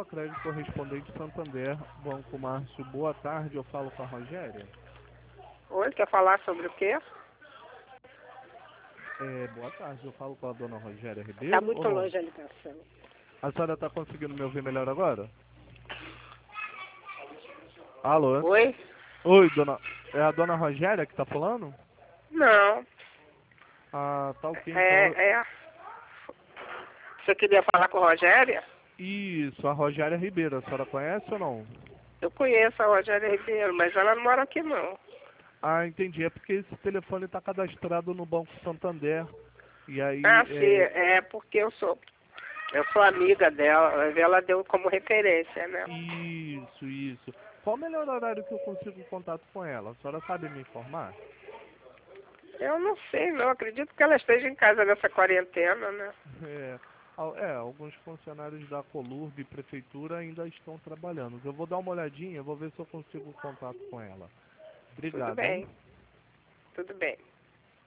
Crédito Correspondente Santander, Banco Márcio. Boa tarde, eu falo com a Rogéria. Oi, quer falar sobre o quê? Boa tarde, eu falo com a dona Rogéria Ribeiro. Tá muito longe a ligação. A senhora está conseguindo me ouvir melhor agora? Alô? Oi? Oi, dona. É a dona Rogéria que está falando? Não. Ah, tá ok, então. É. Você queria falar com a Rogéria? Isso, a Rogéria Ribeiro, a senhora conhece ou não? Eu conheço a Rogéria Ribeiro, mas ela não mora aqui não. Ah, entendi. É porque esse telefone está cadastrado no Banco Santander. E aí, Ah, sim, é porque eu sou amiga dela, ela deu como referência, né? Isso. Qual o melhor horário que eu consigo contato com ela? A senhora sabe me informar? Eu não sei, não. Acredito que ela esteja em casa nessa quarentena, né? Alguns funcionários da Colurb e Prefeitura ainda estão trabalhando. Eu vou dar uma olhadinha, vou ver se eu consigo contato com ela. Tudo Obrigado, hein? bem. Tudo bem.